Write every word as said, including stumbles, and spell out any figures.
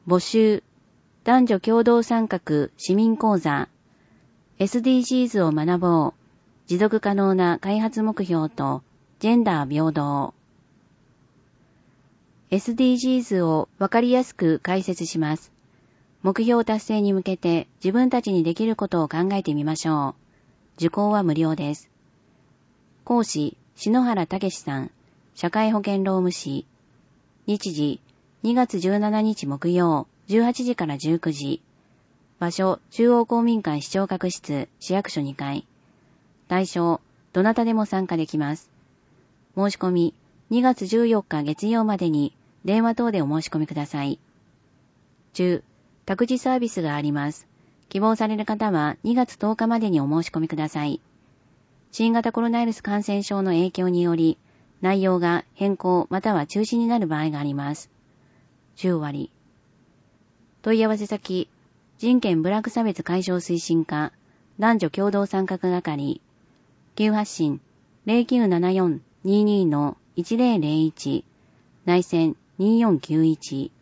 募集、男女共同参画市民講座、エスディージーズ を学ぼう、持続可能な開発目標とジェンダー平等。エスディージーズ をわかりやすく解説します。目標達成に向けて自分たちにできることを考えてみましょう。受講は無料です。講師、篠原武さん、社会保険労務士。日時、にがつじゅうしちにち木曜、じゅうはちじからじゅうくじ。場所、中央公民館市長閣室、市役所にかい。対象、どなたでも参加できます。申し込み、にがつじゅうよっか月曜までに電話等でお申し込みください。中、託児サービスがあります。希望される方はにがつとおかまでにお申し込みください。新型コロナウイルス感染症の影響により、内容が変更または中止になる場合があります。じゅうわり。問い合わせ先、人権部落差別解消推進課、男女共同参画係、急発進 ゼロきゅうななよんにーにーのいちゼロゼロいち、内線にーよんきゅういち。